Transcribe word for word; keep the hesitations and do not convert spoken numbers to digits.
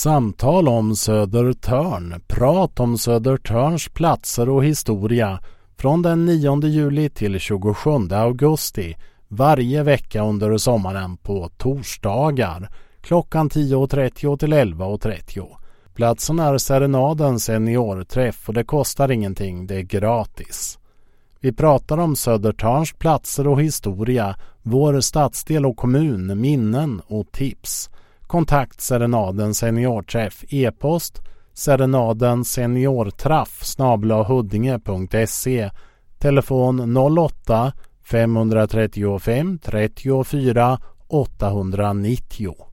Samtal om Södertörn, prat om Södertörns platser och historia från den nionde juli till tjugosjunde augusti varje vecka under sommaren på torsdagar klockan tio trettio till elva trettio. Platsen är Serenadens seniorträff och det kostar ingenting, det är gratis. Vi pratar om Södertörns platser och historia, vår stadsdel och kommun, minnen och tips. Kontakt Serenadens seniorträff, e-post serenaden seniortraff snabel-a huddinge punkt se, telefon noll åtta fem tre fem trettiofyra åttahundranittio.